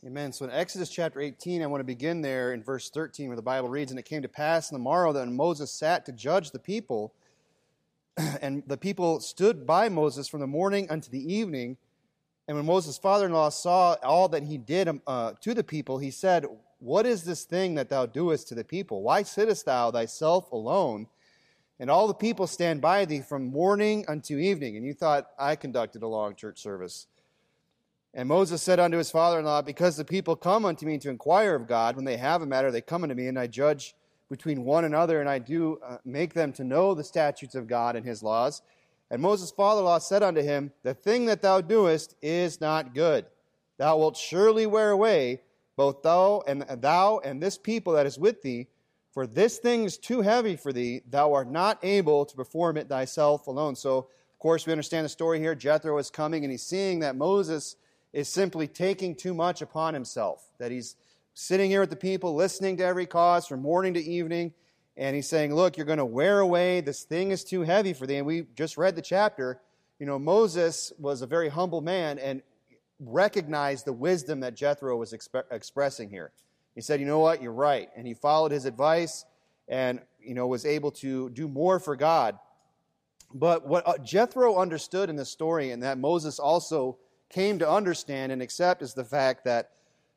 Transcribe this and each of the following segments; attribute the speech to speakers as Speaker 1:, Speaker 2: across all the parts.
Speaker 1: Amen. So in Exodus chapter 18, I want to begin there in verse 13 where the Bible reads, "And it came to pass on the morrow that when Moses sat to judge the people, and the people stood by Moses from the morning unto the evening, and when Moses' father-in-law saw all that he did to the people, he said, What is this thing that thou doest to the people? Why sittest thou thyself alone? And all the people stand by thee from morning unto evening." And you thought I conducted a long church service. "And Moses said unto his father-in-law, Because the people come unto me to inquire of God, when they have a matter, they come unto me, and I judge between one another, and I do make them to know the statutes of God and his laws. And Moses' father-in-law said unto him, The thing that thou doest is not good. Thou wilt surely wear away both thou and this people that is with thee, for this thing is too heavy for thee. Thou art not able to perform it thyself alone." So, of course, we understand the story here. Jethro is coming, and he's seeing that Moses is simply taking too much upon himself, that he's sitting here with the people, listening to every cause from morning to evening, and he's saying, look, you're going to wear away. This thing is too heavy for thee. And we just read the chapter. You know, Moses was a very humble man and recognized the wisdom that Jethro was expressing here. He said, you know what, you're right. And he followed his advice and, was able to do more for God. But what Jethro understood in this story, and that Moses also came to understand and accept, is the fact that,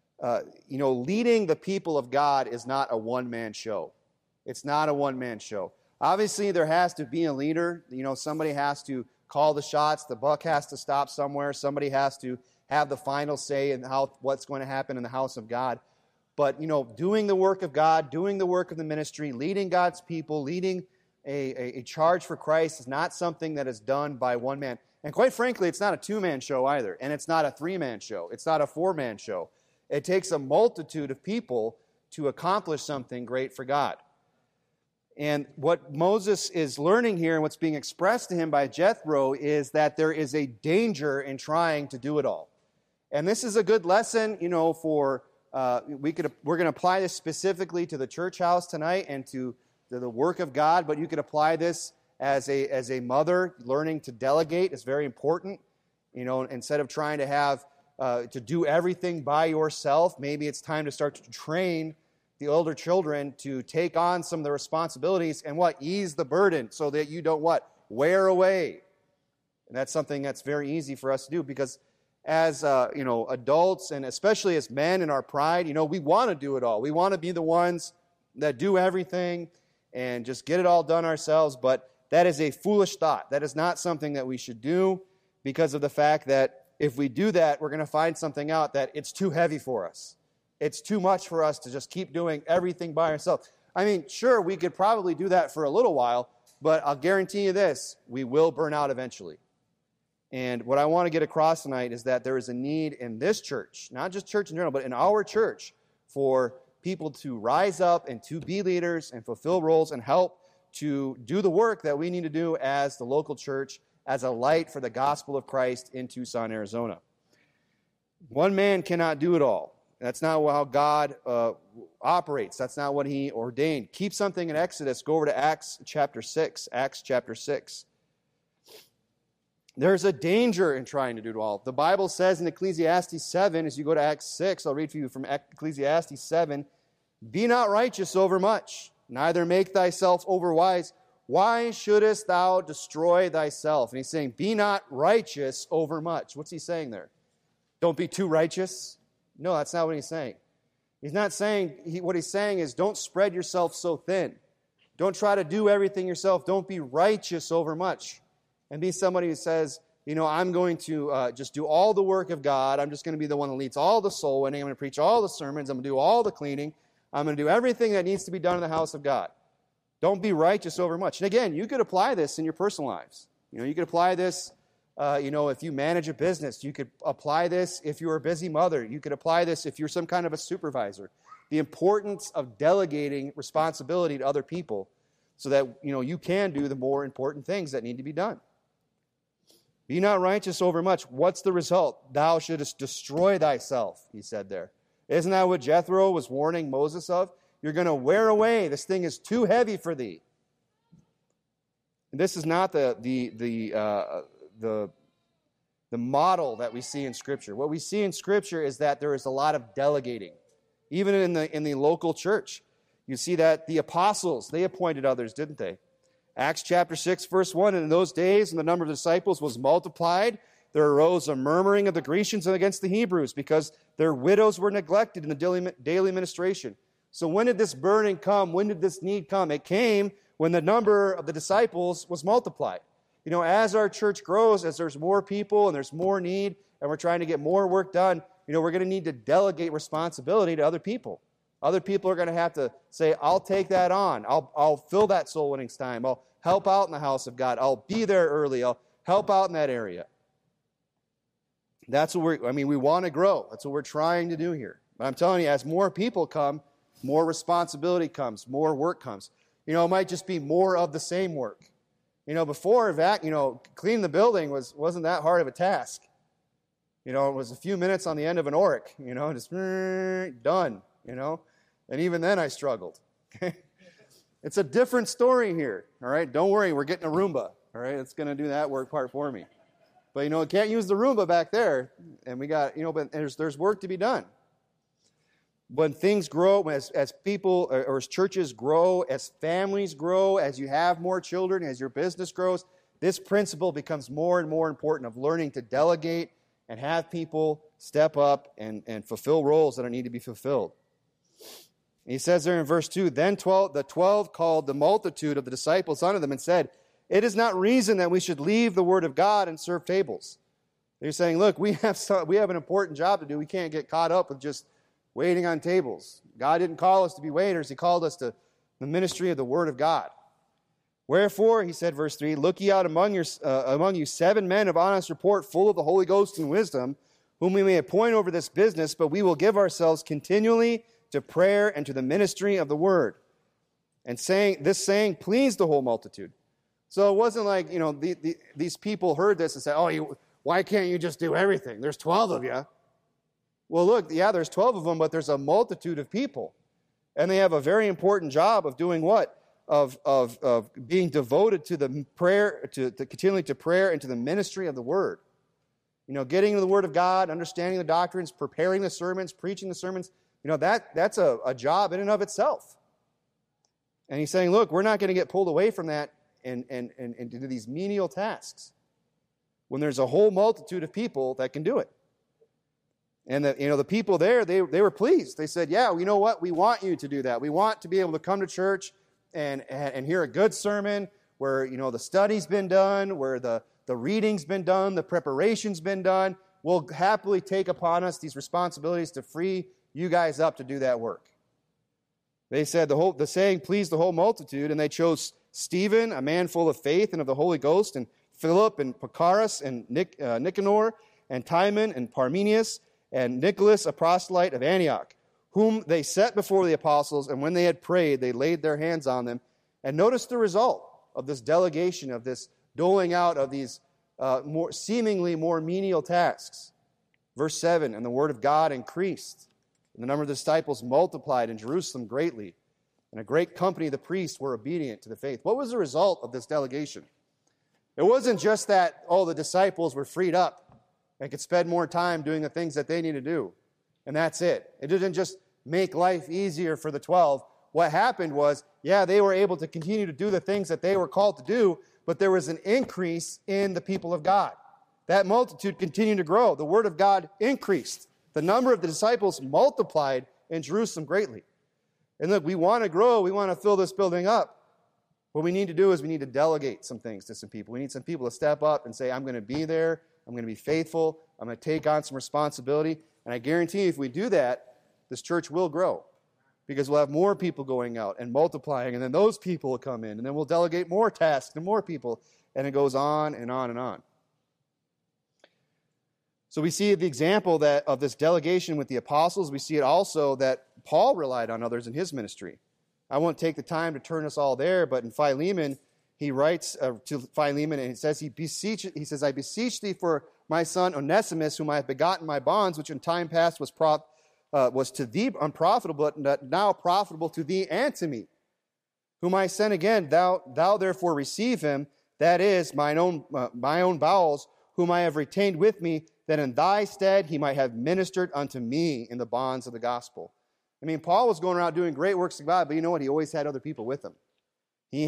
Speaker 1: leading the people of God is not a one-man show. It's not a one-man show. Obviously, there has to be a leader. Somebody has to call the shots. The buck has to stop somewhere. Somebody has to have the final say in what's going to happen in the house of God. But, doing the work of God, doing the work of the ministry, leading God's people, leading a charge for Christ is not something that is done by one man. And quite frankly, it's not a two-man show either. And it's not a three-man show. It's not a four-man show. It takes a multitude of people to accomplish something great for God. And what Moses is learning here, and what's being expressed to him by Jethro, is that there is a danger in trying to do it all. And this is a good lesson, for we're going to apply this specifically to the church house tonight and to the work of God. But you could apply this as a mother. Learning to delegate is very important. Instead of trying to have to do everything by yourself, maybe it's time to start to train the older children to take on some of the responsibilities and ease the burden so that you don't wear away. And that's something that's very easy for us to do, because as adults, and especially as men in our pride, we want to do it all. We want to be the ones that do everything and just get it all done ourselves. But that is a foolish thought. That is not something that we should do, because of the fact that if we do that, we're going to find something out that it's too heavy for us. It's too much for us to just keep doing everything by ourselves. I mean, sure, we could probably do that for a little while, but I'll guarantee you this, we will burn out eventually. And what I want to get across tonight is that there is a need in this church, not just church in general, but in our church, for people to rise up and to be leaders and fulfill roles and help to do the work that we need to do as the local church, as a light for the gospel of Christ in Tucson, Arizona. One man cannot do it all. That's not how God operates. That's not what he ordained. Keep something in Exodus. Go over to Acts chapter 6. Acts chapter 6. There's a danger in trying to do it all. The Bible says in Ecclesiastes 7, as you go to Acts 6, I'll read for you from Ecclesiastes 7, "Be not righteous overmuch, neither make thyself overwise. Why shouldest thou destroy thyself?" And he's saying, be not righteous overmuch. What's he saying there? Don't be too righteous? No, that's not what he's saying. He's not saying, what he's saying is don't spread yourself so thin. Don't try to do everything yourself. Don't be righteous overmuch. And be somebody who says, I'm going to just do all the work of God. I'm just going to be the one that leads all the soul winning. I'm going to preach all the sermons. I'm going to do all the cleaning. I'm going to do everything that needs to be done in the house of God. Don't be righteous overmuch. And again, you could apply this in your personal lives. You could apply this, if you manage a business. You could apply this if you're a busy mother. You could apply this if you're some kind of a supervisor. The importance of delegating responsibility to other people so that, you can do the more important things that need to be done. Be not righteous overmuch. What's the result? Thou shouldest destroy thyself, he said there. Isn't that what Jethro was warning Moses of? You're going to wear away. This thing is too heavy for thee. And this is not the the model that we see in Scripture. What we see in Scripture is that there is a lot of delegating. Even in the local church, you see that the apostles, they appointed others, didn't they? Acts chapter 6, verse 1, and in those days, when the number of disciples was multiplied, there arose a murmuring of the Grecians against the Hebrews because their widows were neglected in the daily ministration. So when did this burning come? When did this need come? It came when the number of the disciples was multiplied. You know, as our church grows, as there's more people and there's more need, and we're trying to get more work done, you know, we're going to need to delegate responsibility to other people. Other people are going to have to say, I'll take that on. I'll fill that soul winning time. I'll help out in the house of God. I'll be there early. I'll help out in that area. That's what we want to grow. That's what we're trying to do here. But I'm telling you, as more people come, more responsibility comes, more work comes. You know, it might just be more of the same work. You know, before, cleaning the building wasn't that hard of a task. You know, it was a few minutes on the end of an oric, you know, just done, you know. And even then I struggled. It's a different story here, all right? Don't worry, we're getting a Roomba, all right? It's going to do that work part for me. But, you know, can't use the Roomba back there. And we got, you know, but there's work to be done. When things grow, as people or as churches grow, as families grow, as you have more children, as your business grows, this principle becomes more and more important of learning to delegate and have people step up and fulfill roles that need to be fulfilled. He says there in verse 2, then the 12 called the multitude of the disciples unto them and said, it is not reason that we should leave the word of God and serve tables. They're saying, look, we have an important job to do. We can't get caught up with just waiting on tables. God didn't call us to be waiters. He called us to the ministry of the word of God. Wherefore, he said, verse 3, look ye out among you 7 men of honest report, full of the Holy Ghost and wisdom, whom we may appoint over this business, but we will give ourselves continually to prayer and to the ministry of the word. And this saying pleased the whole multitude. So it wasn't like, you know, these people heard this and said, why can't you just do everything? There's 12 of you. Well, look, yeah, there's 12 of them, but there's a multitude of people. And they have a very important job of doing what? Of being devoted to the prayer, to continually to prayer and to the ministry of the word. You know, getting into the word of God, understanding the doctrines, preparing the sermons, preaching the sermons, you know, that's a job in and of itself. And he's saying, look, we're not going to get pulled away from that and do these menial tasks when there's a whole multitude of people that can do it. And the people there, they were pleased. They said, yeah, you know what? We want you to do that. We want to be able to come to church and hear a good sermon where, you know, the study's been done, where the reading's been done, the preparation's been done. We'll happily take upon us these responsibilities to free you guys up to do that work. They said the saying pleased the whole multitude, and they chose Stephen, a man full of faith and of the Holy Ghost, and Philip and Prochorus and Nicanor and Timon and Parmenius and Nicholas, a proselyte of Antioch, whom they set before the apostles, and when they had prayed, they laid their hands on them. And notice the result of this delegation, of this doling out of these seemingly more menial tasks. Verse 7, and the word of God increased, and the number of the disciples multiplied in Jerusalem greatly, and a great company of the priests were obedient to the faith. What was the result of this delegation? It wasn't just that, the disciples were freed up and could spend more time doing the things that they need to do, and that's it. It didn't just make life easier for the 12. What happened was, they were able to continue to do the things that they were called to do, but there was an increase in the people of God. That multitude continued to grow. The word of God increased. The number of the disciples multiplied in Jerusalem greatly. And look, we want to grow. We want to fill this building up. What we need to do is we need to delegate some things to some people. We need some people to step up and say, I'm going to be there. I'm going to be faithful. I'm going to take on some responsibility. And I guarantee you, if we do that, this church will grow. Because we'll have more people going out and multiplying, and then those people will come in, and then we'll delegate more tasks to more people, and it goes on and on and on. So we see the example of this delegation with the apostles. We see it also that Paul relied on others in his ministry. I won't take the time to turn us all there, but in Philemon, he writes to Philemon, and he says, I beseech thee for my son Onesimus, whom I have begotten my bonds, which in time past was to thee unprofitable, but now profitable to thee and to me, whom I sent again. Thou therefore receive him, that is, mine own bowels, whom I have retained with me, that in thy stead he might have ministered unto me in the bonds of the gospel. I mean, Paul was going around doing great works of God, but you know what? He always had other people with him. He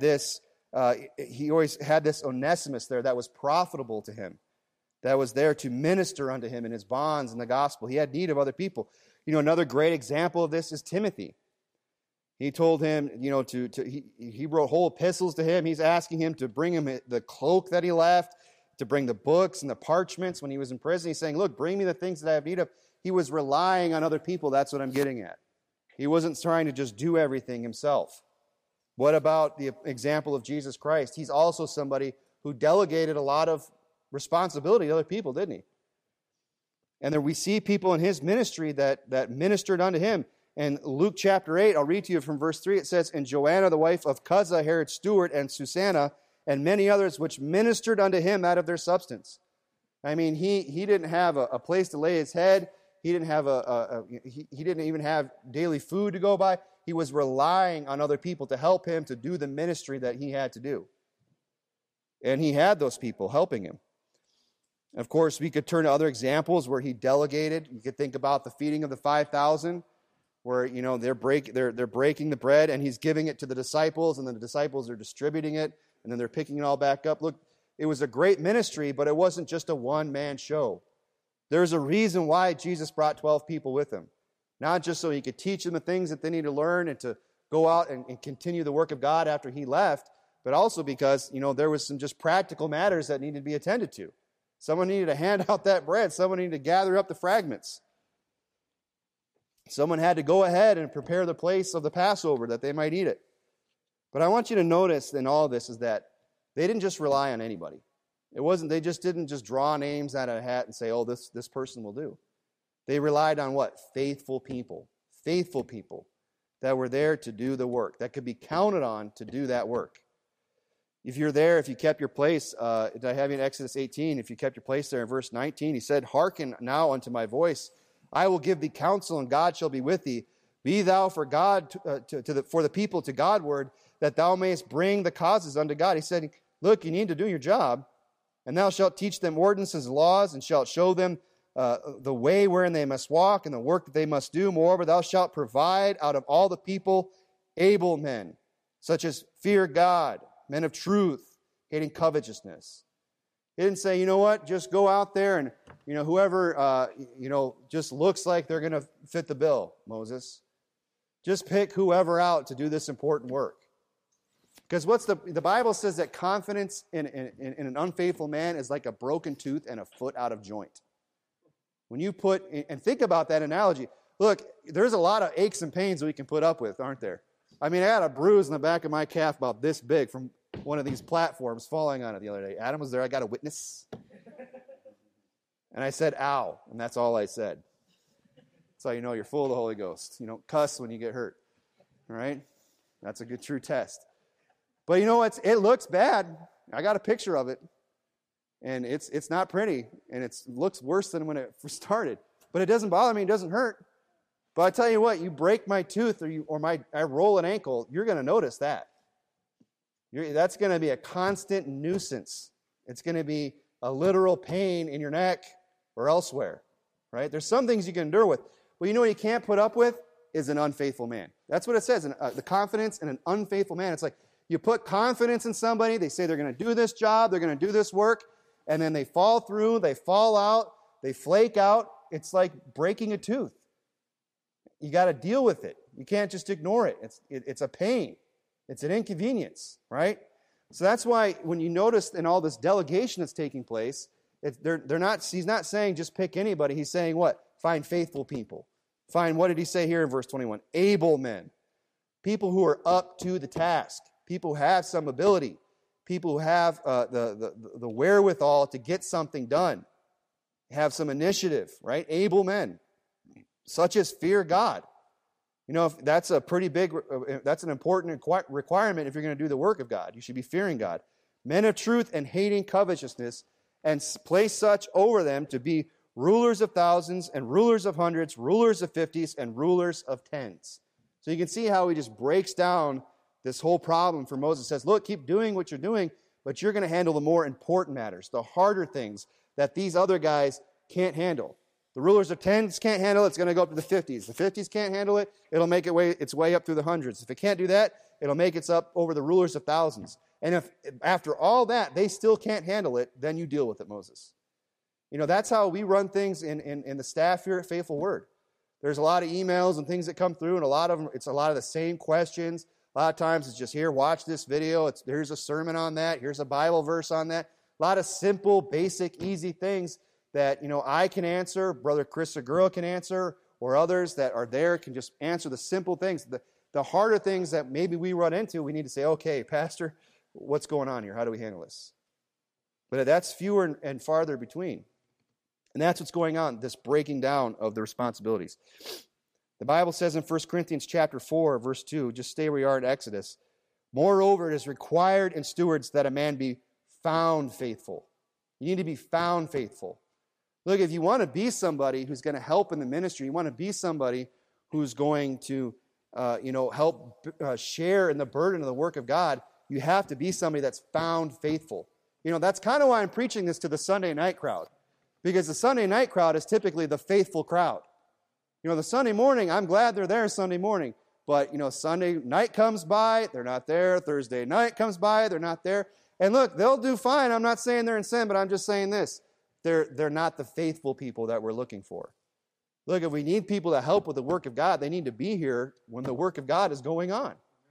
Speaker 1: always had this Onesimus there that was profitable to him, that was there to minister unto him in his bonds in the gospel. He had need of other people. You know, another great example of this is Timothy. He told him, you know, he wrote whole epistles to him. He's asking him to bring him the cloak that he left, to bring the books and the parchments when he was in prison. He's saying, look, bring me the things that I have need of. He was relying on other people. That's what I'm getting at. He wasn't trying to just do everything himself. What about the example of Jesus Christ? He's also somebody who delegated a lot of responsibility to other people, didn't he? And then we see people in his ministry that ministered unto him. In Luke chapter 8, I'll read to you from verse 3, it says, And Joanna, the wife of Chuza, Herod's steward, and Susanna, and many others which ministered unto him out of their substance. I mean, he didn't have a place to lay his head. He didn't have he didn't even have daily food to go by. He was relying on other people to help him to do the ministry that he had to do. And he had those people helping him. Of course, we could turn to other examples where he delegated. You could think about the feeding of the 5,000, where, you know, they're breaking the bread and he's giving it to the disciples, and then the disciples are distributing it, and then they're picking it all back up. Look, it was a great ministry, but it wasn't just a one-man show. There's a reason why Jesus brought 12 people with him. Not just so he could teach them the things that they need to learn and to go out and continue the work of God after he left, but also because, you know, there was some just practical matters that needed to be attended to. Someone needed to hand out that bread. Someone needed to gather up the fragments. Someone had to go ahead and prepare the place of the Passover that they might eat it. But I want you to notice in all of this is that they didn't just rely on anybody. They just didn't just draw names out of a hat and say, oh, this person will do. They relied on what? Faithful people. Faithful people that were there to do the work, that could be counted on to do that work. If you're there, if you kept your place, I have you in Exodus 18, if you kept your place there in verse 19, he said, Hearken now unto my voice. I will give thee counsel, and God shall be with thee. Be thou for God for the people to Godward, that thou mayest bring the causes unto God. He said, look, you need to do your job, and thou shalt teach them ordinances and laws, and shalt show them the way wherein they must walk, and the work that they must do. Moreover, thou shalt provide out of all the people able men, such as fear God, men of truth, hating covetousness. He didn't say, you know what, just go out there and, you know, whoever, just looks like they're going to fit the bill, Moses. Just pick whoever out to do this important work. Because the Bible says that confidence in an unfaithful man is like a broken tooth and a foot out of joint. When you and think about that analogy, look, there's a lot of aches and pains that we can put up with, aren't there? I mean, I had a bruise in the back of my calf about this big from one of these platforms falling on it the other day. Adam was there. I got a witness. And I said, ow. And that's all I said. That's how you know you're full of the Holy Ghost. You don't cuss when you get hurt. All right? That's a good, true test. But you know what? It looks bad. I got a picture of it. And it's not pretty. And it looks worse than when it first started. But it doesn't bother me. It doesn't hurt. But I tell you what, you break my tooth I roll an ankle, you're going to notice that. That's going to be a constant nuisance. It's going to be a literal pain in your neck or elsewhere, right? There's some things you can endure with. But you know what you can't put up with is an unfaithful man. That's what it says, the confidence in an unfaithful man. It's like you put confidence in somebody, they say they're going to do this job, they're going to do this work, and then they fall through, they fall out, they flake out. It's like breaking a tooth. You got to deal with it. You can't just ignore it. It's a pain. It's an inconvenience, right? So that's why when you notice in all this delegation that's taking place, he's not saying just pick anybody. He's saying what? Find faithful people. Find, what did he say here in verse 21? Able men. People who are up to the task. People who have some ability. People who have the wherewithal to get something done. Have some initiative, right? Able men. Such as fear God. You know, that's an important requirement if you're going to do the work of God. You should be fearing God. Men of truth and hating covetousness, and place such over them to be rulers of thousands and rulers of hundreds, rulers of 50s and rulers of 10s. So you can see how he just breaks down this whole problem for Moses. Says, look, keep doing what you're doing, but you're going to handle the more important matters, the harder things that these other guys can't handle. The rulers of tens can't handle it, it's going to go up to the 50s. The 50s can't handle it, it'll make its way up through the hundreds. If it can't do that, it'll make its up over the rulers of thousands. And if after all that, they still can't handle it, then you deal with it, Moses. That's how we run things in the staff here at Faithful Word. There's a lot of emails and things that come through, and a lot of them, it's a lot of the same questions. A lot of times it's just, here, watch this video. Here's a sermon on that. Here's a Bible verse on that. A lot of simple, basic, easy things that, I can answer, Brother Chris Segura can answer, or others that are there can just answer the simple things. The harder things that maybe we run into, we need to say, okay, Pastor, what's going on here? How do we handle this? But that's fewer and farther between. And that's what's going on, this breaking down of the responsibilities. The Bible says in 1 Corinthians chapter 4, verse 2, just stay where you are in Exodus, moreover, it is required in stewards that a man be found faithful. You need to be found faithful. Look, if you want to be somebody who's going to help in the ministry, you want to be somebody who's going to help share in the burden of the work of God, you have to be somebody that's found faithful. That's kind of why I'm preaching this to the Sunday night crowd. Because the Sunday night crowd is typically the faithful crowd. The Sunday morning, I'm glad they're there Sunday morning. But, Sunday night comes by, they're not there. Thursday night comes by, they're not there. And look, they'll do fine. I'm not saying they're in sin, but I'm just saying this. They're not the faithful people that we're looking for. Look, if we need people to help with the work of God, they need to be here when the work of God is going on.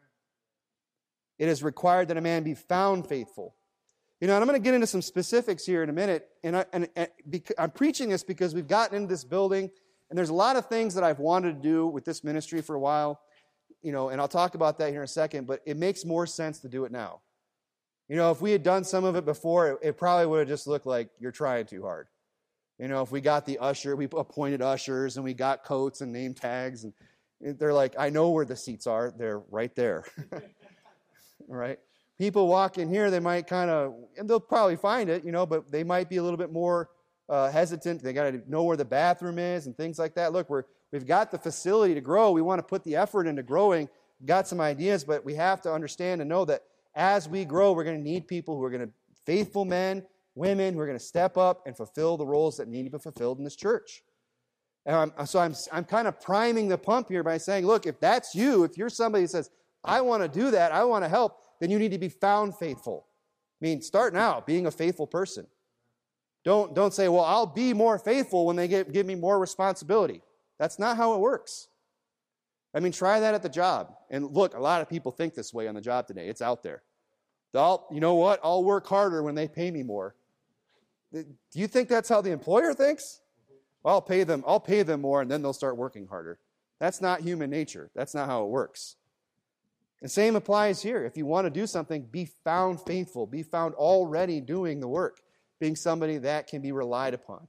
Speaker 1: It is required that a man be found faithful. And I'm going to get into some specifics here in a minute. And I'm preaching this because we've gotten into this building, and there's a lot of things that I've wanted to do with this ministry for a while. And I'll talk about that here in a second, but it makes more sense to do it now. If we had done some of it before, it probably would have just looked like you're trying too hard. If we got we appointed ushers, and we got coats and name tags, and they're like, I know where the seats are. They're right there. Right? People walk in here, they might and they'll probably find it, but they might be a little bit more hesitant. They got to know where the bathroom is and things like that. Look, we've got the facility to grow. We want to put the effort into growing. We've got some ideas, but we have to understand and know that as we grow, we're going to need people who are going to, faithful men, women, who are going to step up and fulfill the roles that need to be fulfilled in this church. And I'm kind of priming the pump here by saying, look, if that's you, if you're somebody who says, I want to do that, I want to help, then you need to be found faithful. Start now being a faithful person. Don't say, well, I'll be more faithful when they give me more responsibility. That's not how it works. Try that at the job. And look, a lot of people think this way on the job today. It's out there. You know what? I'll work harder when they pay me more. Do you think that's how the employer thinks? Well, I'll pay them more, and then they'll start working harder. That's not human nature. That's not how it works. The same applies here. If you want to do something, be found faithful. Be found already doing the work, being somebody that can be relied upon.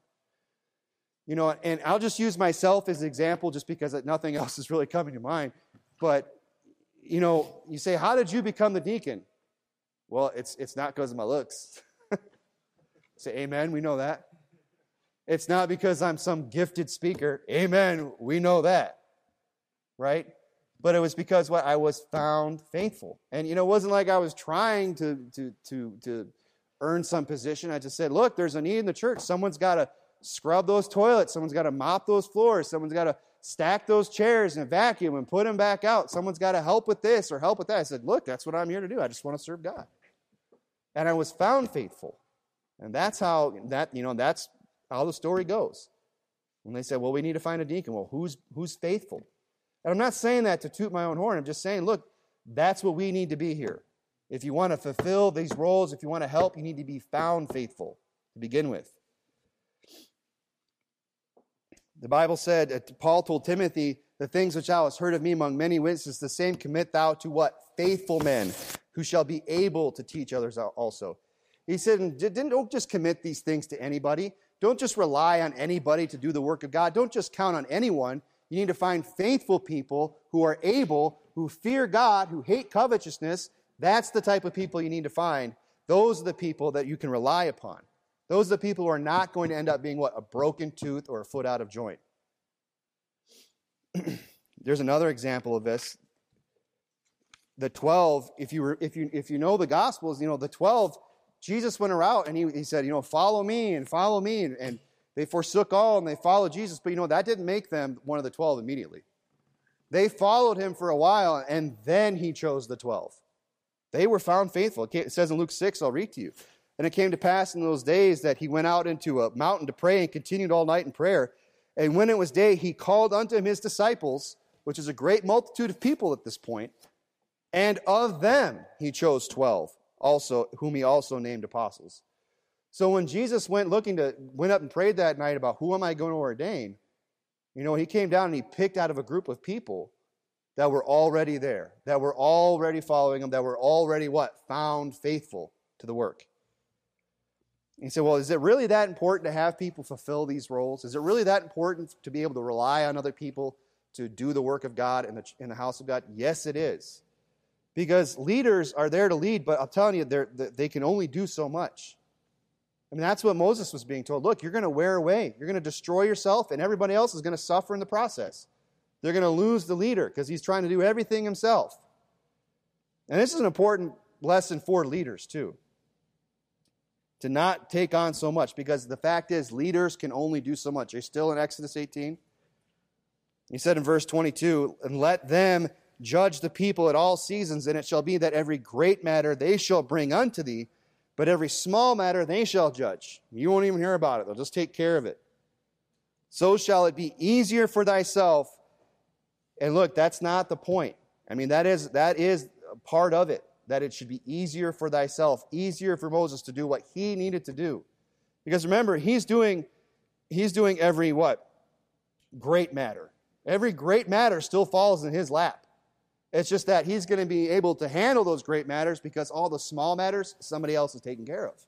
Speaker 1: And I'll just use myself as an example just because nothing else is really coming to mind. But, you say, how did you become the deacon? Well, it's not because of my looks. Say, amen, we know that. It's not because I'm some gifted speaker. Amen, we know that. Right? But it was because I was found faithful. And, it wasn't like I was trying to earn some position. I just said, look, there's a need in the church. Someone's got to scrub those toilets. Someone's got to mop those floors. Someone's got to stack those chairs and vacuum and put them back out. Someone's got to help with this or help with that. I said, look, that's what I'm here to do. I just want to serve God. And I was found faithful. And that's how that's how the story goes. When they said, well, we need to find a deacon. Well, who's faithful? And I'm not saying that to toot my own horn. I'm just saying, look, that's what we need to be here. If you want to fulfill these roles, if you want to help, you need to be found faithful to begin with. The Bible said, Paul told Timothy, the things which thou hast heard of me among many witnesses, the same commit thou to what? Faithful men, who shall be able to teach others also. He said, don't just commit these things to anybody. Don't just rely on anybody to do the work of God. Don't just count on anyone. You need to find faithful people who are able, who fear God, who hate covetousness. That's the type of people you need to find. Those are the people that you can rely upon. Those are the people who are not going to end up being a broken tooth or a foot out of joint. There's another example of this. The 12, if you know the Gospels, the 12 Jesus went around and he said, follow me and follow me. And they forsook all and they followed Jesus. But that didn't make them one of the 12 immediately. They followed him for a while and then he chose the 12. They were found faithful. It says in Luke 6, I'll read to you. And it came to pass in those days that he went out into a mountain to pray and continued all night in prayer. And when it was day, he called unto him his disciples, which is a great multitude of people at this point. And of them he chose 12, also, whom he also named apostles. So when Jesus went up and prayed that night about who am I going to ordain, he came down and he picked out of a group of people that were already there, that were already following him, that were already found faithful to the work. He said, well, is it really that important to have people fulfill these roles? Is it really that important to be able to rely on other people to do the work of God in the house of God? Yes, it is. Because leaders are there to lead, but I'm telling you, they can only do so much. I mean, that's what Moses was being told. Look, you're going to wear away. You're going to destroy yourself, and everybody else is going to suffer in the process. They're going to lose the leader because he's trying to do everything himself. And this is an important lesson for leaders, too. To not take on so much, because the fact is, leaders can only do so much. Are you still in Exodus 18? He said in verse 22, and let them judge the people at all seasons, and it shall be that every great matter they shall bring unto thee, but every small matter they shall judge. You won't even hear about it. They'll just take care of it. So shall it be easier for thyself. And look, that's not the point. I mean, that is a part of it, that it should be easier for thyself, easier for Moses to do what he needed to do. Because remember, he's doing every great matter. Every great matter still falls in his lap. It's just that he's going to be able to handle those great matters because all the small matters, somebody else is taking care of.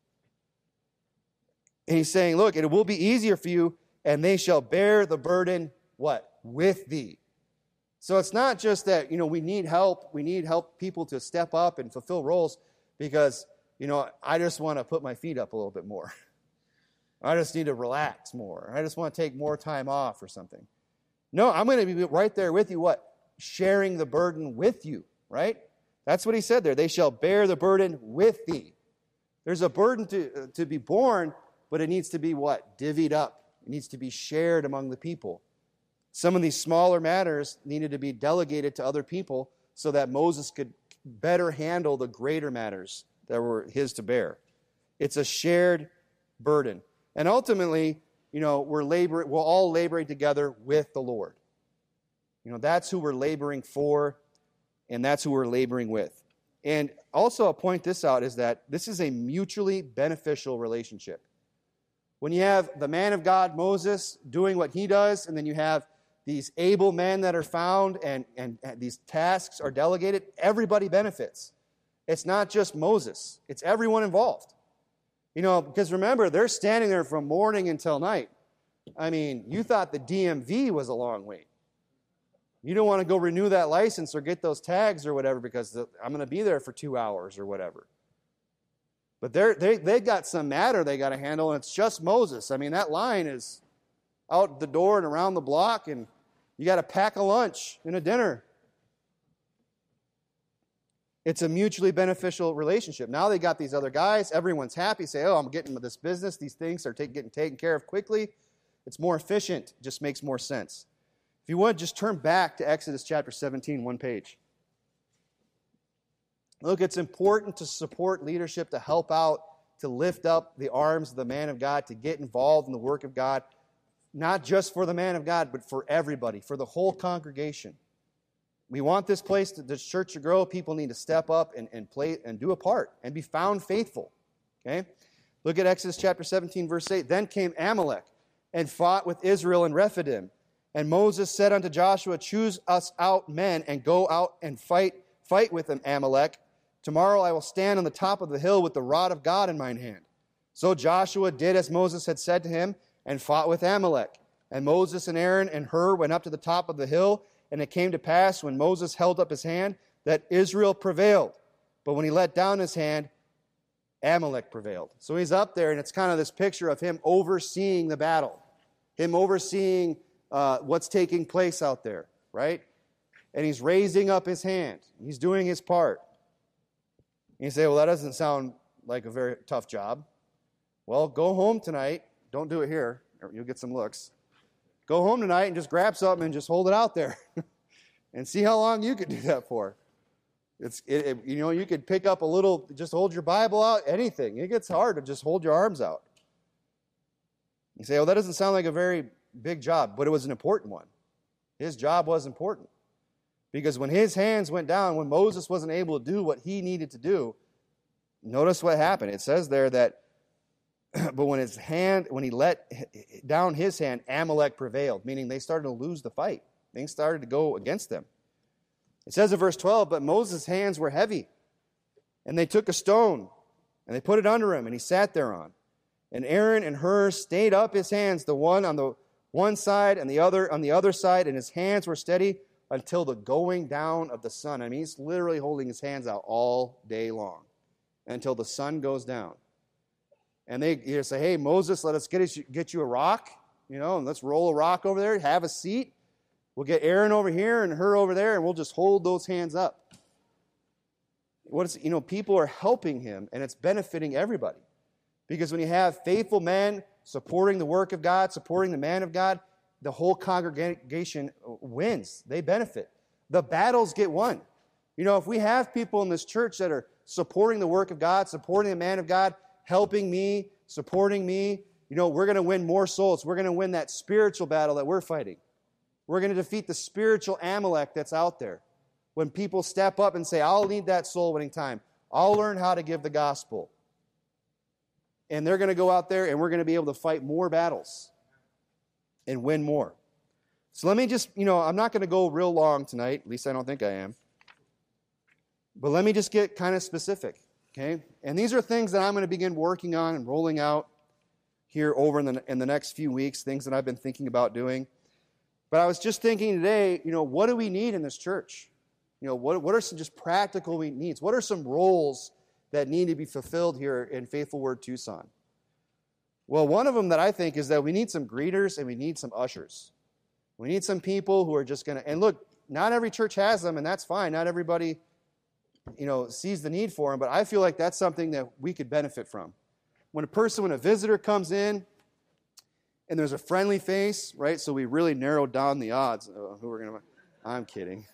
Speaker 1: And he's saying, look, it will be easier for you, and they shall bear the burden, with thee. So it's not just that, we need help. We need help people to step up and fulfill roles because, I just want to put my feet up a little bit more. I just need to relax more. I just want to take more time off or something. No, I'm going to be right there with you, sharing the burden with you, right? That's what he said there. They shall bear the burden with thee. There's a burden to be borne, but it needs to be divvied up. It needs to be shared among the people. Some of these smaller matters needed to be delegated to other people so that Moses could better handle the greater matters that were his to bear. It's a shared burden. And ultimately, we're all laboring together with the Lord. That's who we're laboring for, and that's who we're laboring with. And also, I'll point this out, is that this is a mutually beneficial relationship. When you have the man of God, Moses, doing what he does, and then you have these able men that are found and these tasks are delegated, everybody benefits. It's not just Moses. It's everyone involved. Because remember, they're standing there from morning until night. I mean, you thought the DMV was a long wait. You don't want to go renew that license or get those tags or whatever because I'm going to be there for 2 hours or whatever. But they got some matter they got to handle, and it's just Moses. I mean, that line is out the door and around the block, and you got to pack a lunch and a dinner. It's a mutually beneficial relationship. Now they got these other guys. Everyone's happy. Say, I'm getting this business. These things are getting taken care of quickly. It's more efficient. It just makes more sense. If you would, just turn back to Exodus chapter 17, one page. Look, it's important to support leadership, to help out, to lift up the arms of the man of God, to get involved in the work of God, not just for the man of God, but for everybody, for the whole congregation. We want this church to grow. People need to step up and play and do a part and be found faithful. Okay? Look at Exodus chapter 17, verse 8. Then came Amalek and fought with Israel in Rephidim. And Moses said unto Joshua, choose us out men and go out and fight with Amalek. Tomorrow I will stand on the top of the hill with the rod of God in mine hand. So Joshua did as Moses had said to him and fought with Amalek. And Moses and Aaron and Hur went up to the top of the hill. And it came to pass when Moses held up his hand that Israel prevailed. But when he let down his hand, Amalek prevailed. So he's up there, and it's kind of this picture of him overseeing the battle. Him overseeing what's taking place out there, right? And he's raising up his hand. He's doing his part. And you say, well, that doesn't sound like a very tough job. Well, go home tonight. Don't do it here, or you'll get some looks. Go home tonight and just grab something and just hold it out there and see how long you could do that for. You could pick up a little, just hold your Bible out, anything. It gets hard to just hold your arms out. You say, well, that doesn't sound like a very big job, but it was an important one. His job was important. Because when his hands went down, when Moses wasn't able to do what he needed to do, notice what happened. It says there that, but when he let down his hand, Amalek prevailed, meaning they started to lose the fight. Things started to go against them. It says in verse 12, but Moses' hands were heavy, and they took a stone, and they put it under him, and he sat thereon. And Aaron and Hur stayed up his hands, the one on the one side and the other on the other side, and his hands were steady until the going down of the sun. I mean, he's literally holding his hands out all day long until the sun goes down. And they say, hey, Moses, let us get you a rock, and let's roll a rock over there, have a seat. We'll get Aaron over here and Hur over there, and we'll just hold those hands up. People are helping him, and it's benefiting everybody. Because when you have faithful men supporting the work of God, supporting the man of God, the whole congregation wins. They benefit. The battles get won. If we have people in this church that are supporting the work of God, supporting the man of God, helping me, supporting me, we're going to win more souls. We're going to win that spiritual battle that we're fighting. We're going to defeat the spiritual Amalek that's out there. When people step up and say, I'll need that soul winning time. I'll learn how to give the gospel. And they're going to go out there and we're going to be able to fight more battles and win more. So let me just, I'm not going to go real long tonight. At least I don't think I am. But let me just get kind of specific. Okay? And these are things that I'm going to begin working on and rolling out here over in the next few weeks, things that I've been thinking about doing. But I was just thinking today, what do we need in this church? What are some just practical needs? What are some roles that need to be fulfilled here in Faithful Word Tucson? Well, one of them that I think is that we need some greeters and we need some ushers. We need some people who are just going to, and look, not every church has them, and that's fine. Not everybody, sees the need for them, but I feel like that's something that we could benefit from. When a visitor comes in, and there's a friendly face, right? So we really narrowed down the odds of who we're going to. I'm kidding.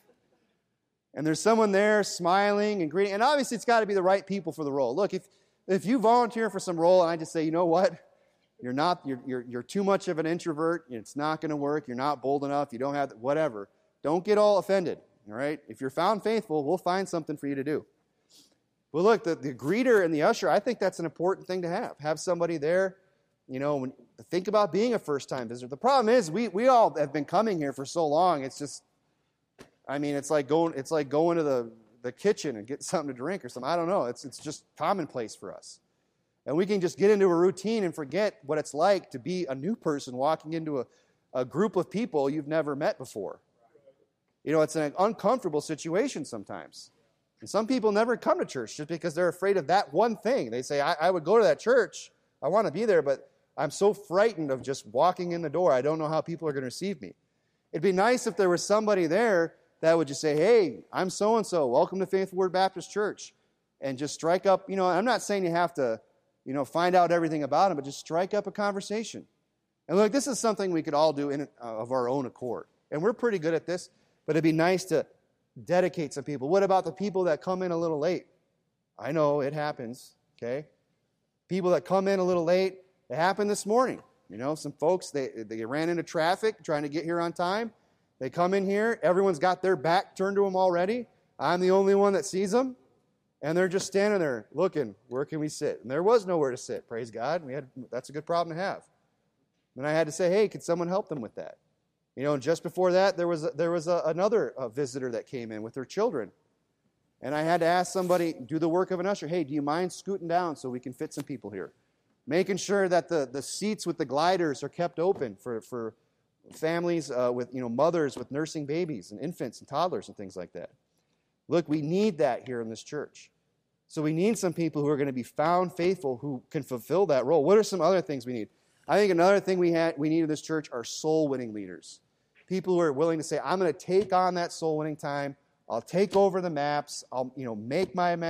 Speaker 1: And there's someone there smiling and greeting, and obviously it's got to be the right people for the role. Look, if you volunteer for some role, and I just say, you know what, you're too much of an introvert. It's not going to work. You're not bold enough. You don't have whatever. Don't get all offended. All right. If you're found faithful, we'll find something for you to do. But look, the greeter and the usher, I think that's an important thing to have. Have somebody there. Think about being a first-time visitor. The problem is we all have been coming here for so long. It's just, it's like going to the kitchen and get something to drink or something. I don't know. It's just commonplace for us. And we can just get into a routine and forget what it's like to be a new person walking into a group of people you've never met before. It's an uncomfortable situation sometimes. And some people never come to church just because they're afraid of that one thing. They say, I would go to that church. I want to be there, but I'm so frightened of just walking in the door. I don't know how people are going to receive me. It'd be nice if there was somebody there that would just say, hey, I'm so-and-so. Welcome to Faithful Word Baptist Church. And just strike up, I'm not saying you have to, find out everything about them, but just strike up a conversation. And look, this is something we could all do of our own accord. And we're pretty good at this, but it'd be nice to dedicate some people. What about the people that come in a little late? I know it happens, okay? People that come in a little late, it happened this morning. Some folks, they ran into traffic trying to get here on time. They come in here. Everyone's got their back turned to them already. I'm the only one that sees them. And they're just standing there looking, where can we sit? And there was nowhere to sit, praise God. That's a good problem to have. And I had to say, hey, could someone help them with that? And just before that, there was another visitor that came in with their children. And I had to ask somebody, do the work of an usher, hey, do you mind scooting down so we can fit some people here? Making sure that the seats with the gliders are kept open for families with mothers with nursing babies and infants and toddlers and things like that. Look, we need that here in this church. So we need some people who are going to be found faithful who can fulfill that role. What are some other things we need? I think another thing we need in this church are soul-winning leaders. People who are willing to say, I'm going to take on that soul-winning time. I'll take over the maps. I'll make my maps.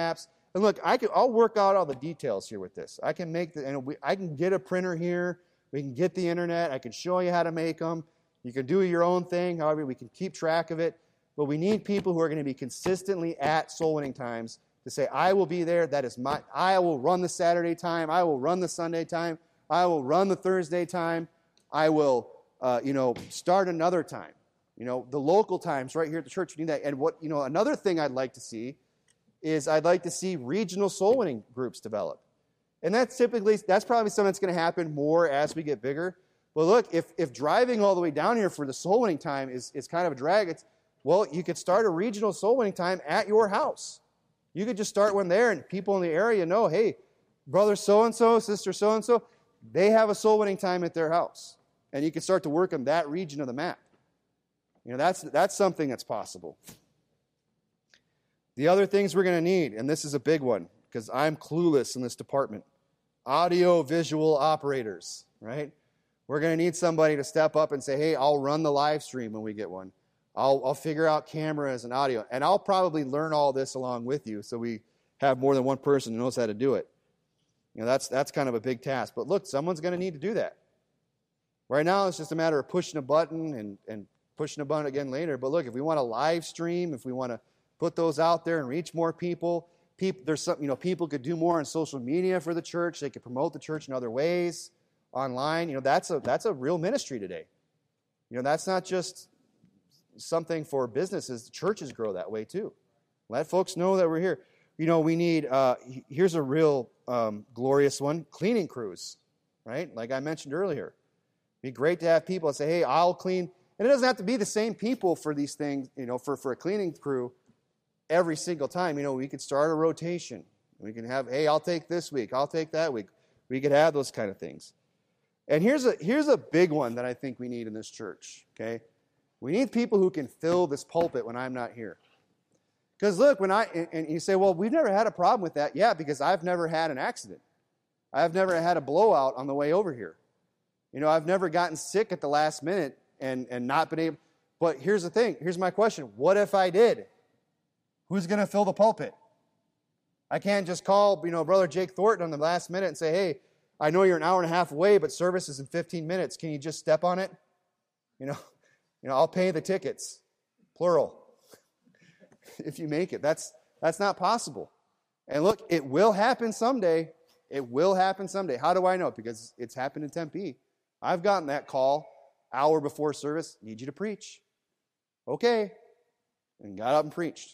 Speaker 1: And look, I'll work out all the details here with this. I can make I can get a printer here. We can get the internet. I can show you how to make them. You can do your own thing. However, we can keep track of it. But we need people who are going to be consistently at soul winning times to say, I will be there. I will run the Saturday time. I will run the Sunday time. I will run the Thursday time. I will, start another time. The local times right here at the church, we need that. And another thing I'd like to see is I'd like to see regional soul winning groups develop. And that's probably something that's going to happen more as we get bigger. But look, if driving all the way down here for the soul winning time is kind of a drag, you could start a regional soul winning time at your house. You could just start one there, and people in the area know, hey, brother so-and-so, sister so-and-so, they have a soul winning time at their house. And you can start to work on that region of the map. That's something that's possible. The other things we're going to need, and this is a big one, because I'm clueless in this department, audio-visual operators, right? We're going to need somebody to step up and say, hey, I'll run the live stream when we get one. I'll figure out cameras and audio. And I'll probably learn all this along with you so we have more than one person who knows how to do it. That's kind of a big task. But look, someone's going to need to do that. Right now, it's just a matter of pushing a button and pushing a button again later. But look, if we want to live stream, if we want to put those out there and reach more people, people could do more on social media for the church. They could promote the church in other ways, online. That's a real ministry today. That's not just something for businesses. The churches grow that way too. Let folks know that we're here. We need, here's a real glorious one, cleaning crews, right? Like I mentioned earlier. It'd be great to have people that say, hey, I'll clean. And it doesn't have to be the same people for these things, for a cleaning crew every single time. We could start a rotation. We can have, hey, I'll take this week, I'll take that week. We could have those kind of things. And here's a big one that I think we need in this church, okay? We need people who can fill this pulpit when I'm not here. Because look, and you say, well, we've never had a problem with that. Yeah, because I've never had an accident. I've never had a blowout on the way over here. I've never gotten sick at the last minute and not been able. But here's the thing. Here's my question. What if I did? Who's going to fill the pulpit? I can't just call, Brother Jake Thornton on the last minute and say, hey, I know you're an hour and a half away, but service is in 15 minutes. Can you just step on it? I'll pay the tickets, plural, if you make it. That's not possible. And look, it will happen someday. It will happen someday. How do I know? Because it's happened in Tempe. I've gotten that call hour before service, need you to preach. Okay. And got up and preached.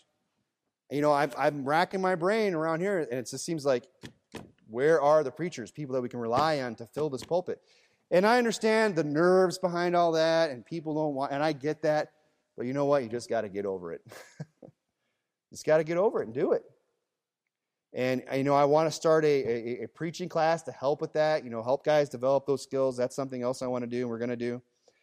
Speaker 1: I'm racking my brain around here, and it just seems like, where are the preachers, people that we can rely on to fill this pulpit? And I understand the nerves behind all that, and people don't want, and I get that, but you know what? You just got to get over it. Just got to get over it and do it. And, I want to start a preaching class to help with that, help guys develop those skills. That's something else I want to do and we're going to do.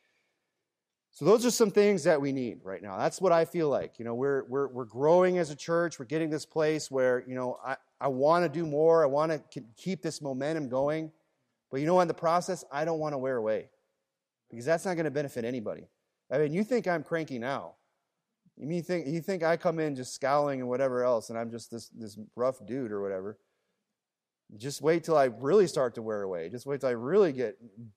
Speaker 1: So those are some things that we need right now. That's what I feel like. We're growing as a church. We're getting this place where, I want to do more. I want to keep this momentum going. But in the process, I don't want to wear away because that's not going to benefit anybody. I mean, you think I'm cranky now. You think I come in just scowling and whatever else, and I'm just this rough dude or whatever. Just wait till I really start to wear away. Just wait till I really get,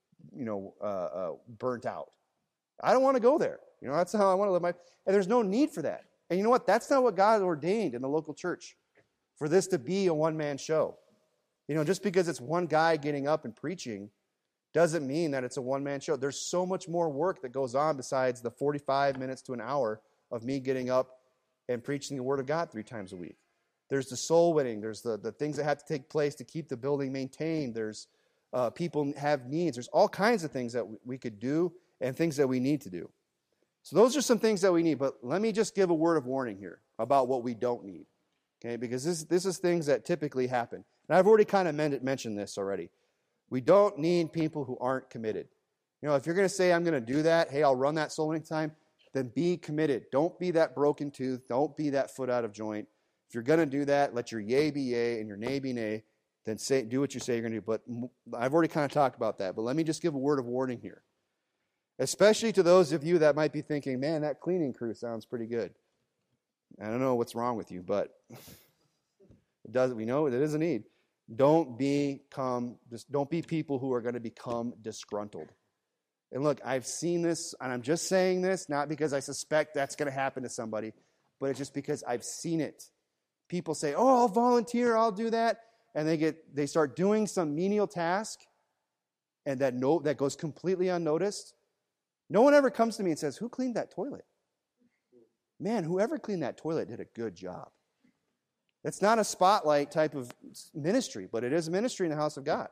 Speaker 1: burnt out. I don't want to go there. That's how I want to live my life. And there's no need for that. And you know what? That's not what God ordained in the local church, for this to be a one-man show. Just because it's one guy getting up and preaching doesn't mean that it's a one-man show. There's so much more work that goes on besides the 45 minutes to an hour of me getting up and preaching the Word of God 3 times a week. There's the soul winning. There's the things that have to take place to keep the building maintained. There's people have needs. There's all kinds of things that we could do and things that we need to do. So those are some things that we need. But let me just give a word of warning here about what we don't need. Okay, because this is things that typically happen. And I've already kind of mentioned this already. We don't need people who aren't committed. If you're going to say, I'm going to do that, hey, I'll run that soul winning time, then be committed. Don't be that broken tooth. Don't be that foot out of joint. If you're going to do that, let your yea be yea and your nay be nay. Then do what you say you're going to do. But I've already kind of talked about that. But let me just give a word of warning here. Especially to those of you that might be thinking, man, that cleaning crew sounds pretty good. I don't know what's wrong with you, but We know it is a need. Don't be people who are going to become disgruntled. And look, I've seen this, and I'm just saying this not because I suspect that's going to happen to somebody, but it's just because I've seen it. People say, "Oh, I'll volunteer, I'll do that," and they start doing some menial task, and that goes completely unnoticed. No one ever comes to me and says, "Who cleaned that toilet?" Man, whoever cleaned that toilet did a good job. It's not a spotlight type of ministry, but it is a ministry in the house of God.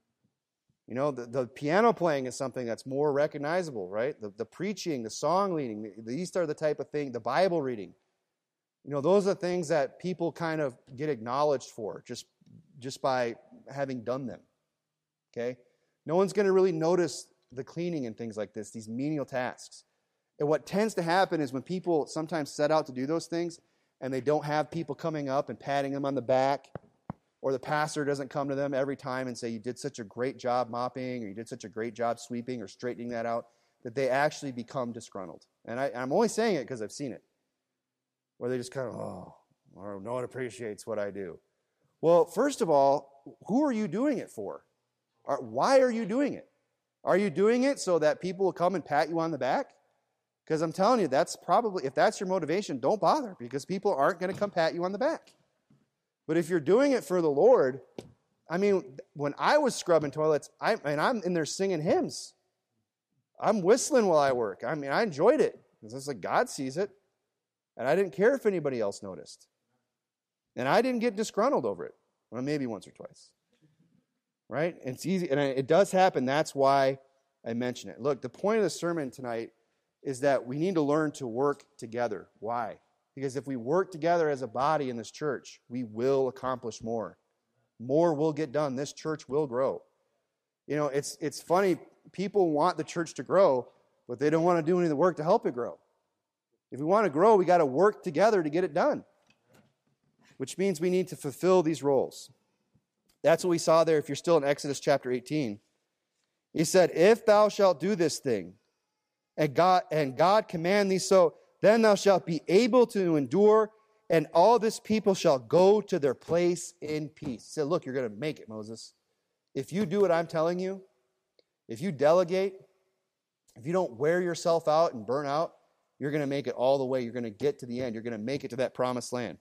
Speaker 1: You know, the piano playing is something that's more recognizable, right? The preaching, the song leading, these are the type of thing, the Bible reading. You know, those are things that people kind of get acknowledged for just by having done them. Okay? No one's going to really notice the cleaning and things like this, these menial tasks. And what tends to happen is when people sometimes set out to do those things and they don't have people coming up and patting them on the back, or the pastor doesn't come to them every time and say, "You did such a great job mopping," or "You did such a great job sweeping," or straightening that out, that they actually become disgruntled. And I'm only saying it because I've seen it. Where they just kind of, no one appreciates what I do. Well, first of all, who are you doing it for? Why are you doing it? Are you doing it so that people will come and pat you on the back? Because I'm telling you, that's probably, if that's your motivation, don't bother, because people aren't going to come pat you on the back. But if you're doing it for the Lord, I mean, when I was scrubbing toilets, I'm in there singing hymns. I'm whistling while I work. I mean, I enjoyed it. Because it's like God sees it. And I didn't care if anybody else noticed. And I didn't get disgruntled over it. Well, maybe once or twice. Right? It's easy. And it does happen. That's why I mention it. Look, the point of the sermon tonight is that we need to learn to work together. Why? Because if we work together as a body in this church, we will accomplish more. More will get done. This church will grow. You know, it's funny. People want the church to grow, but they don't want to do any of the work to help it grow. If we want to grow, we got to work together to get it done, which means we need to fulfill these roles. That's what we saw there if you're still in Exodus chapter 18. He said, "If thou shalt do this thing, and God command thee so, then thou shalt be able to endure, and all this people shall go to their place in peace." He said, look, you're going to make it, Moses. If you do what I'm telling you, if you delegate, if you don't wear yourself out and burn out, you're going to make it all the way. You're going to get to the end. You're going to make it to that promised land.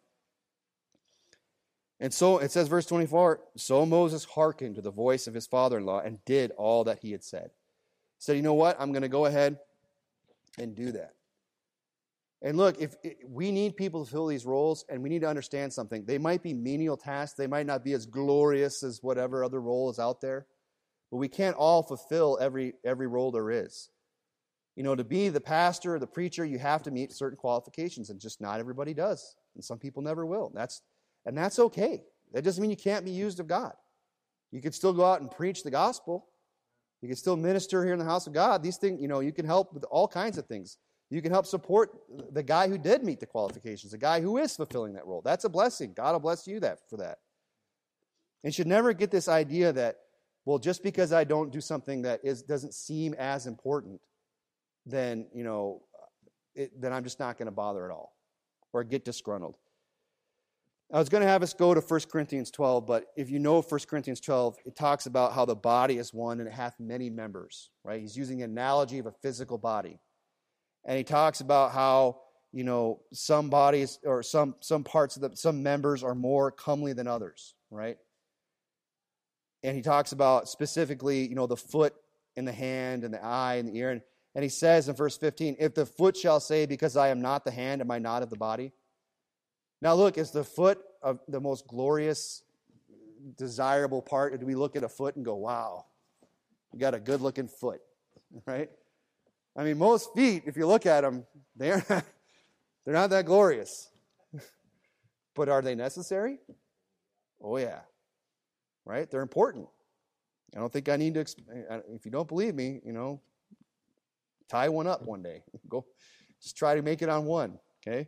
Speaker 1: And so it says, verse 24, "So Moses hearkened to the voice of his father-in-law and did all that he had said." He said, "You know what? I'm going to go ahead and do that." And look, we need people to fill these roles, and we need to understand something. They might be menial tasks. They might not be as glorious as whatever other role is out there. But we can't all fulfill every role there is. You know, to be the pastor or the preacher, you have to meet certain qualifications, and just not everybody does. And some people never will. And that's okay. That doesn't mean you can't be used of God. You could still go out and preach the gospel. You can still minister here in the house of God. These things, you know, you can help with all kinds of things. You can help support the guy who did meet the qualifications, the guy who is fulfilling that role. That's a blessing. God will bless you for that. And you should never get this idea that, well, just because I don't do something that doesn't seem as important, then, you know, then I'm just not going to bother at all or get disgruntled. I was going to have us go to 1 Corinthians 12, but if you know 1 Corinthians 12, it talks about how the body is one and it hath many members, right? He's using an analogy of a physical body. And he talks about how, you know, some bodies or some parts of some members are more comely than others, right? And he talks about specifically, you know, the foot and the hand and the eye and the ear. And he says in verse 15, "If the foot shall say, because I am not the hand, am I not of the body?" Now look, is the foot of the most glorious, desirable part? Or do we look at a foot and go, wow, you got a good-looking foot, right? I mean, most feet, if you look at them, they're not that glorious. But are they necessary? Oh, yeah. Right? They're important. I don't think I need to, if you don't believe me, you know, tie one up one day. Go, just try to make it on one, okay?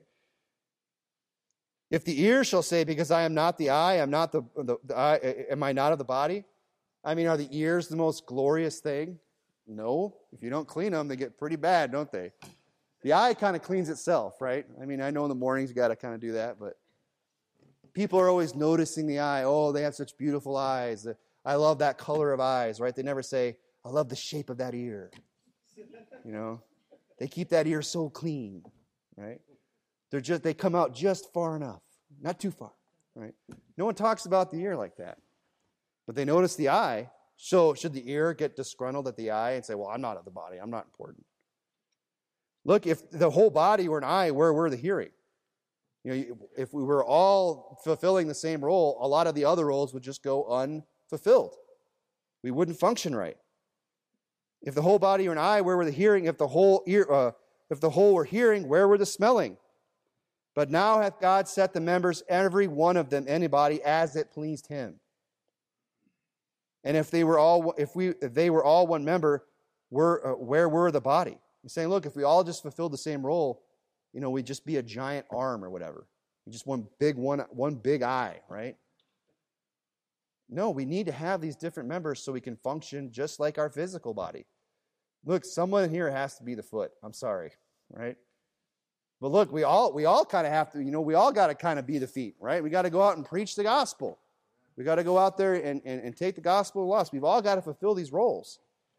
Speaker 1: "If the ear shall say, because I am not the eye, am I not of the body?" I mean, are the ears the most glorious thing? No. If you don't clean them, they get pretty bad, don't they? The eye kind of cleans itself, right? I mean, I know in the mornings you got to kind of do that, but People are always noticing the eye. Oh, they have such beautiful eyes. I love that color of eyes, right? They never say, I love the shape of that ear. They keep that ear so clean, right? They come out just far enough, not too far, right? No one talks about the ear like that. But they notice the eye. So should the ear get disgruntled at the eye and say, well, I'm not of the body, I'm not important? Look, if the whole body were an eye, where were the hearing? If we were all fulfilling the same role, a lot of the other roles would just go unfulfilled. We wouldn't function right. If the whole body were an eye, where were the hearing? If the whole were hearing, where were the smelling? But now hath God set the members, every one of them, in a body, as it pleased him. And if they were all one member, where were the body? He's saying, look, if we all just fulfilled the same role, we'd just be a giant arm or whatever. Just one big eye, right? No, we need to have these different members so we can function just like our physical body. Look, someone here has to be the foot. I'm sorry, right? But look, we all kind of have to, we all got to kind of be the feet, right? We got to go out and preach the gospel. We got to go out there and take the gospel to lost. We've all got to fulfill these roles.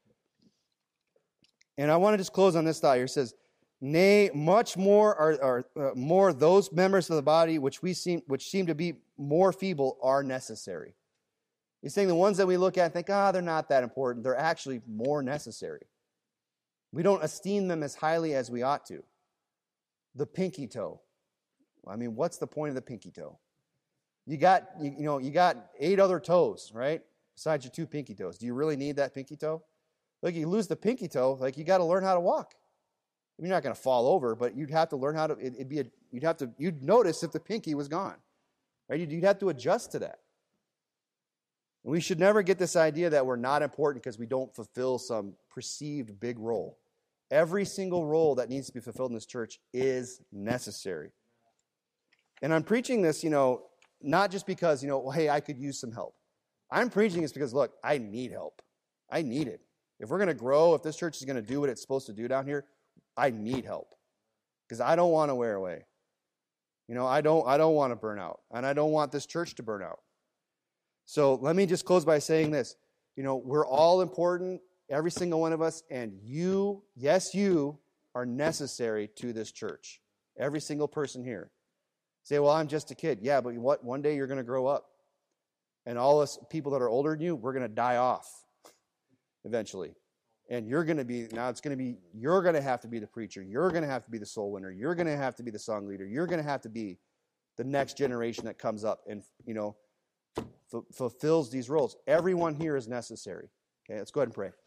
Speaker 1: And I want to just close on this thought here. It says, nay, much more are more those members of the body which seem to be more feeble are necessary. He's saying the ones that we look at and think, they're not that important. They're actually more necessary. We don't esteem them as highly as we ought to. The pinky toe. I mean, what's the point of the pinky toe? You got 8 other toes, right? Besides your 2 pinky toes. Do you really need that pinky toe? Look, you lose the pinky toe, you got to learn how to walk. You're not going to fall over, but you'd have to learn how to. You'd notice if the pinky was gone, right? You'd have to adjust to that. And we should never get this idea that we're not important because we don't fulfill some perceived big role. Every single role that needs to be fulfilled in this church is necessary. And I'm preaching this, not just because, hey, I could use some help. I'm preaching this because, look, I need help. I need it. If we're going to grow, if this church is going to do what it's supposed to do down here, I need help. Because I don't want to wear away. I don't want to burn out. And I don't want this church to burn out. So let me just close by saying this. We're all important, every single one of us, and you are necessary to this church. Every single person here. Say, well, I'm just a kid. Yeah, but what? One day you're going to grow up. And all us people that are older than you, we're going to die off eventually. And you're going to have to be the preacher. You're going to have to be the soul winner. You're going to have to be the song leader. You're going to have to be the next generation that comes up and, fulfills these roles. Everyone here is necessary. Okay, let's go ahead and pray.